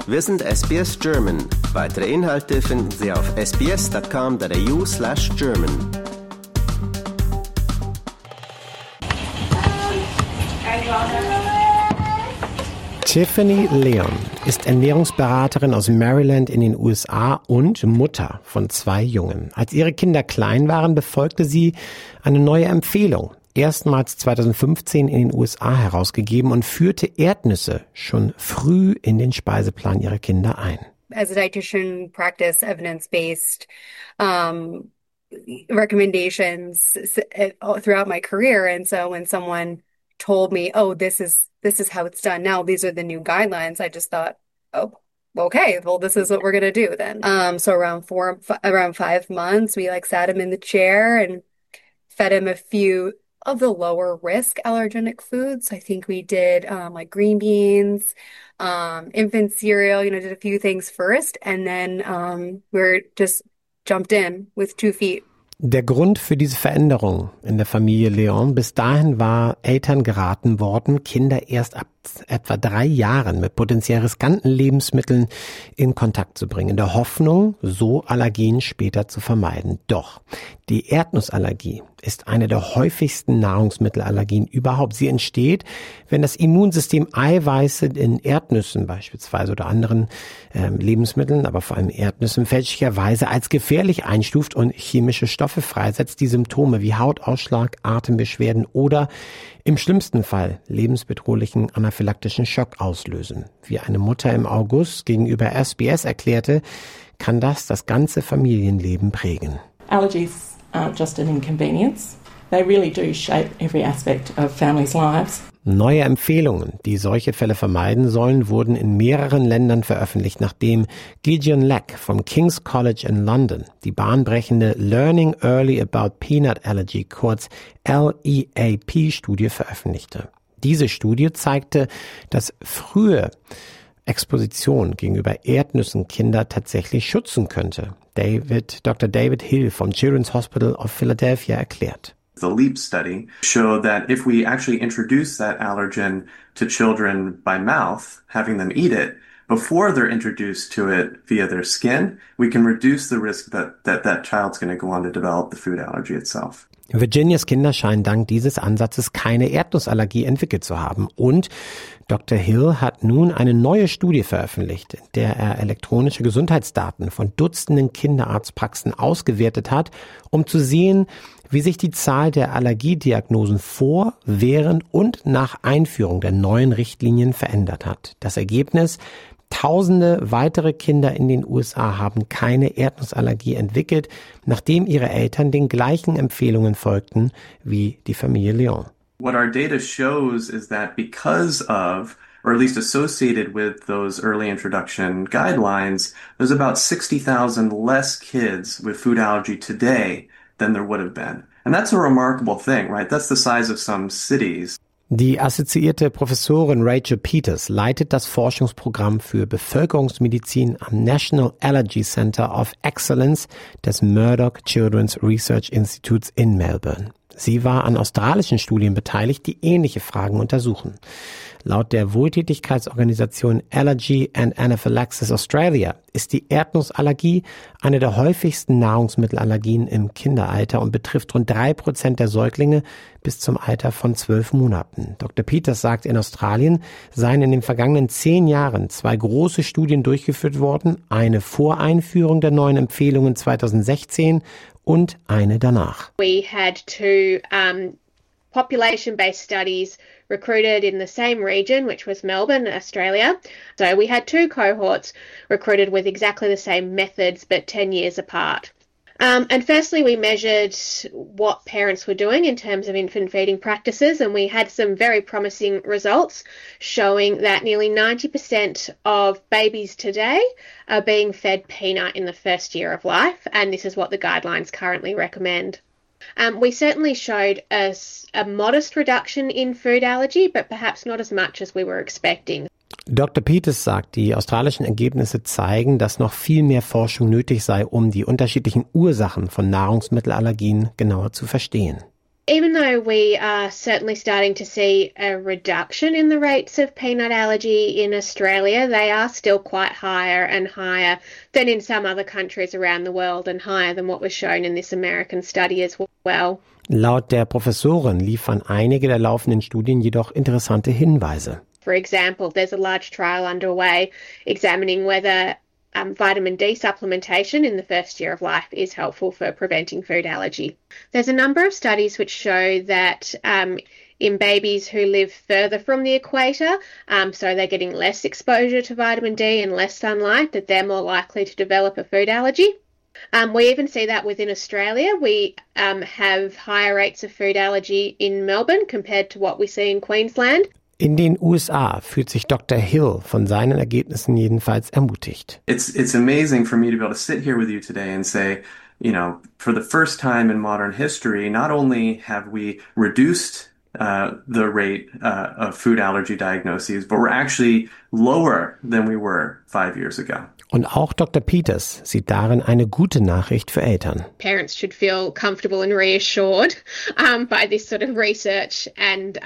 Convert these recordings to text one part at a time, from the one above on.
Wir sind SBS German. Weitere Inhalte finden Sie auf sbs.com.au/German. Tiffany Leon ist Ernährungsberaterin aus Maryland in den USA und Mutter von 2 Jungen. Als ihre Kinder klein waren, befolgte sie eine neue Empfehlung, erstmals 2015 in den USA herausgegeben, und führte Erdnüsse schon früh in den Speiseplan ihrer Kinder ein. As a dietitian, practice evidence-based recommendations throughout my career. And so when someone told me, oh, this is how it's done now, these are the new guidelines, I just thought, oh, okay, well, this is what we're going to do then. So around 5 months, we sat him in the chair and fed him a few of the lower risk allergenic foods. I think we did green beans, infant cereal, did a few things first, and then we're just jumped in with 2 feet. Der Grund für diese Veränderung in der Familie Leon: bis dahin war Eltern geraten worden, Kinder erst ab etwa 3 Jahren mit potenziell riskanten Lebensmitteln in Kontakt zu bringen, in der Hoffnung, so Allergien später zu vermeiden. Doch die Erdnussallergie ist eine der häufigsten Nahrungsmittelallergien überhaupt. Sie entsteht, wenn das Immunsystem Eiweiße in Erdnüssen beispielsweise oder anderen Lebensmitteln, aber vor allem Erdnüssen, fälschlicherweise als gefährlich einstuft und chemische Stoffe freisetzt, die Symptome wie Hautausschlag, Atembeschwerden oder im schlimmsten Fall lebensbedrohlichen anaphylaktischen Schock auslösen. Wie eine Mutter im August gegenüber SBS erklärte, kann das ganze Familienleben prägen. Allergies aren't just an inconvenience. They really do shape every aspect of families' lives. Neue Empfehlungen, die solche Fälle vermeiden sollen, wurden in mehreren Ländern veröffentlicht, nachdem Gideon Leck vom King's College in London die bahnbrechende Learning Early About Peanut Allergy, kurz LEAP-Studie veröffentlichte. Diese Studie zeigte, dass frühe Exposition gegenüber Erdnüssen Kinder tatsächlich schützen könnte. Dr. David Hill vom Children's Hospital of Philadelphia erklärt. The LEAP study showed that if we actually introduce that allergen to children by mouth, having them eat it, before they're introduced to it via their skin, we can reduce the risk that child's going to go on to develop the food allergy itself. Virginias Kinder scheinen dank dieses Ansatzes keine Erdnussallergie entwickelt zu haben. Und Dr. Hill hat nun eine neue Studie veröffentlicht, in der er elektronische Gesundheitsdaten von Dutzenden Kinderarztpraxen ausgewertet hat, um zu sehen, wie sich die Zahl der Allergiediagnosen vor, während und nach Einführung der neuen Richtlinien verändert hat. Das Ergebnis: Tausende weitere Kinder in den USA haben keine Erdnussallergie entwickelt, nachdem ihre Eltern den gleichen Empfehlungen folgten wie die Familie Leon. What our data shows is that because of, or at least associated with those early introduction guidelines, there's about 60,000 less kids with food allergy today than there would have been. And that's a remarkable thing, right? That's the size of some cities. Die assoziierte Professorin Rachel Peters leitet das Forschungsprogramm für Bevölkerungsmedizin am National Allergy Center of Excellence des Murdoch Children's Research Institutes in Melbourne. Sie war an australischen Studien beteiligt, die ähnliche Fragen untersuchen. Laut der Wohltätigkeitsorganisation Allergy and Anaphylaxis Australia ist die Erdnussallergie eine der häufigsten Nahrungsmittelallergien im Kinderalter und betrifft rund 3% der Säuglinge bis zum Alter von 12 Monaten. Dr. Peters sagt, in Australien seien in den vergangenen 10 Jahren 2 große Studien durchgeführt worden, eine vor Einführung der neuen Empfehlungen 2016 und eine danach. We had 2 population-based studies recruited in the same region, which was Melbourne, Australia. So we had 2 cohorts recruited with exactly the same methods, but 10 years apart. And firstly, we measured what parents were doing in terms of infant feeding practices, and we had some very promising results showing that nearly 90% of babies today are being fed peanut in the first year of life, and this is what the guidelines currently recommend. We certainly showed a modest reduction in food allergy, but perhaps not as much as we were expecting. Dr. Peters sagt, die australischen Ergebnisse zeigen, dass noch viel mehr Forschung nötig sei, um die unterschiedlichen Ursachen von Nahrungsmittelallergien genauer zu verstehen. Even though we are certainly starting to see a reduction in the rates of peanut allergy in Australia, they are still quite higher and higher than in some other countries around the world and higher than what was shown in this American study as well. Laut der Professorin liefern einige der laufenden Studien jedoch interessante Hinweise. For example, there's a large trial underway examining whether vitamin D supplementation in the first year of life is helpful for preventing food allergy. There's a number of studies which show that in babies who live further from the equator, so they're getting less exposure to vitamin D and less sunlight, that they're more likely to develop a food allergy. We even see that within Australia. We have higher rates of food allergy in Melbourne compared to what we see in Queensland. In den USA fühlt sich Dr. Hill von seinen Ergebnissen jedenfalls ermutigt. It's amazing for me to be able to sit here with you today and say, you know, for the first time in modern history, not only have we reduced the rate of food allergy diagnoses, but we're actually lower than we were 5 years ago. Und auch Dr. Peters sieht darin eine gute Nachricht für Eltern. Parents should feel comfortable and reassured by this sort of research, and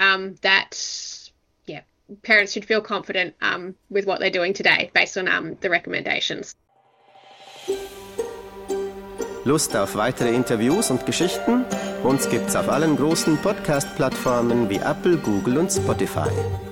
parents should feel confident with what they're doing today based on the recommendations. Lust auf weitere Interviews und Geschichten? Uns gibt's auf allen großen Podcast-Plattformen wie Apple, Google und Spotify.